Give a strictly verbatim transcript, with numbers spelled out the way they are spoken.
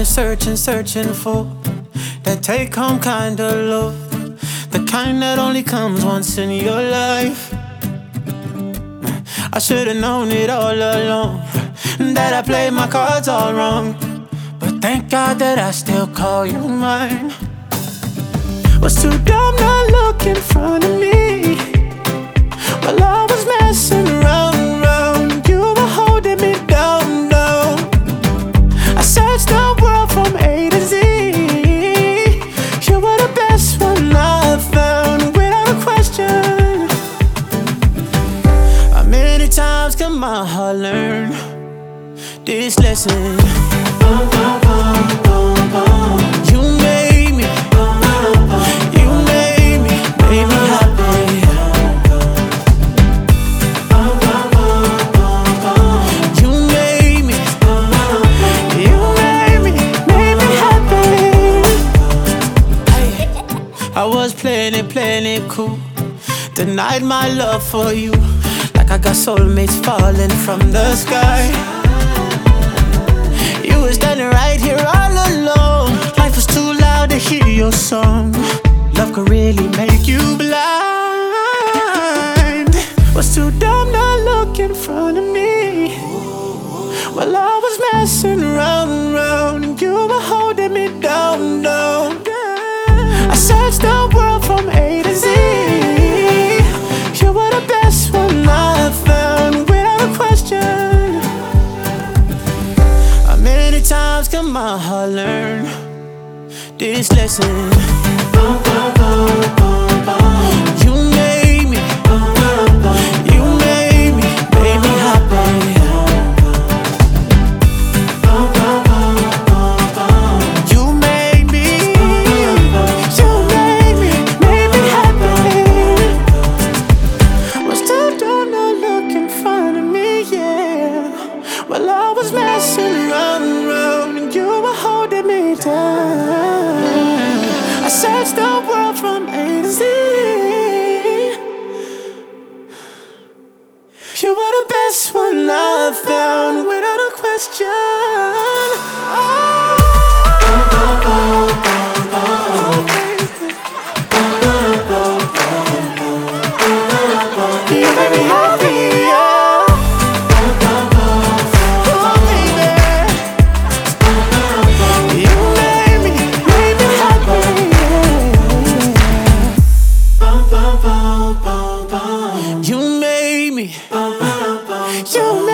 been searching, searching for that take-home kind of love, the kind that only comes once in your life. I should've known it all along, that I played my cards all wrong, but thank God that I still call you mine. Was too dumb not look in front of me while I was messing around, round. You were holding me down, down. I searched the world from A to Z. You were the best one I found, without a question. How many times can my heart learn this lesson? Bum, bum, bum, bum, bum. You made me, you made me, made me happy. You made me, you made me, made me happy. I was playing it, playing it cool, denied my love for you, like I got soulmates falling from the sky. You were standing right here all alone. Life was too loud to hear your song. Love could really make you blind. Was too dumb not look in front of me while I was messing around, round, and you were holding me down, down. I searched the world from A to Z. You were the best one I found, without a question. How many times can my heart learn this lesson? Bum, bum, bum, bum, bum. You made me, you made me, made me happy. Bum, bum, bum, bum, bum. You made me, you made me, made me happy. Was too dumb not look in front of me, yeah, while I was messing around, round, and you were holding me down. I searched the world from A to Z. You were the best one I found, without a question. Oh, you made me happy, yeah. Oh, baby. You made me, made me happy, yeah. Bum, bum, bum, bum, bum. You made me, you made